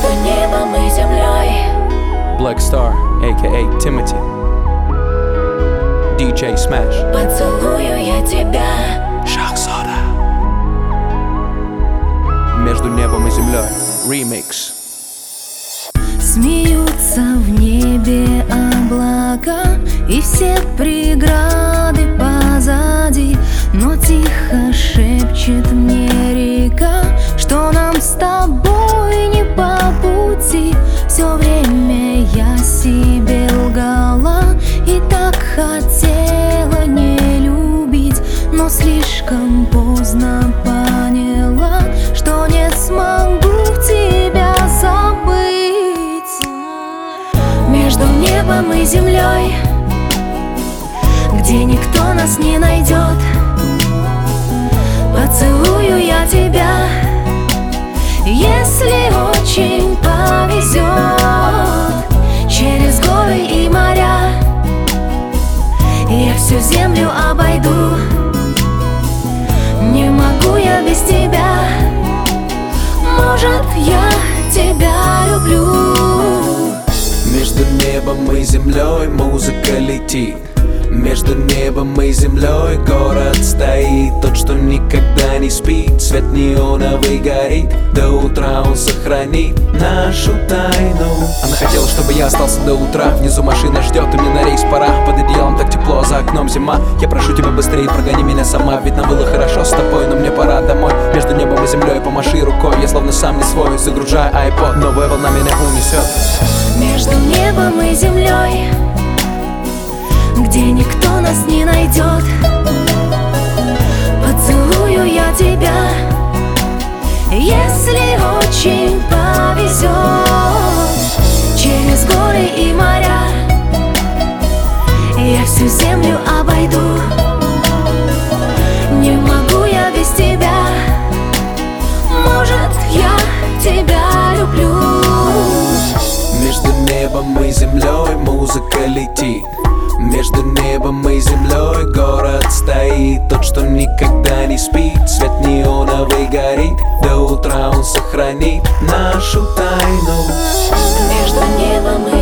Между небом и землей. Black Star, a.k.a. Timothy. DJ Smash. Поцелую я тебя. Шахзода. Между небом и землей. Remix. Смеются в небе облака, и все преграды позади. Но тихо шепчет мне река, что нам с тобой не по пути. Все время я себе лгала и так хотела не любить, но слишком поздно поняла, что не смогу тебя забыть. Между небом и землей, где никто нас не найдет, поцелую я тебя, если очень повезет. Через горы и моря я всю землю обойду. Не могу я без тебя, может, я тебя люблю. Между небом и землей музыка летит. Между небом и землей город стоит, тот, что никогда не спит. Свет неоновый горит, до утра он сохранит нашу тайну. Она хотела, чтобы я остался до утра. Внизу машина ждет, и мне на рейс пора. Под одеялом так тепло, за окном зима. Я прошу тебя быстрее, прогони меня сама. Ведь нам было хорошо с тобой, но мне пора домой. Между небом и землей помаши рукой. Я словно сам не свой, загружаю iPod. Новая волна меня унесет. Между небом и землей, где никто нас не найдет, поцелую я тебя, если очень повезет. Через горы и моря я всю землю обойду. Не могу я без тебя, может, я тебя люблю. Между небом и землей музыка летит. Между небом и землей город стоит, тот, что никогда не спит. Свет неоновый горит, до утра он сохранит нашу тайну. Между небом и